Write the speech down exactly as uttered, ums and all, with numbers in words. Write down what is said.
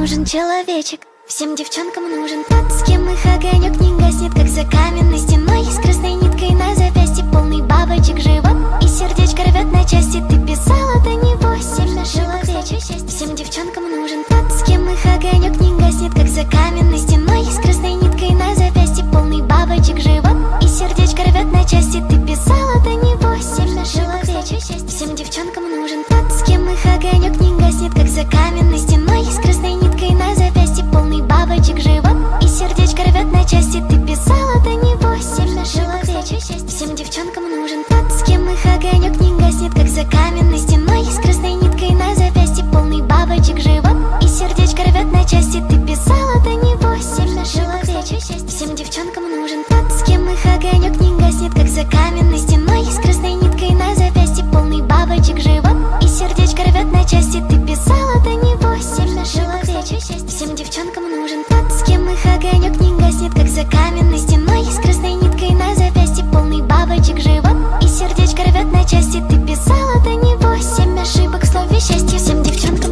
нужен человечек, всем девчонкам нужен тот, с кем их огонек не гаснет, как за каменной стеной. С красной ниткой на запястье, полный бабочек живот, и сердечко рвет на части. Ты писала до него семь ошибок, человечек. Всем девчонкам нужен тот, с кем их огонек не гаснет, как за каменной стеной.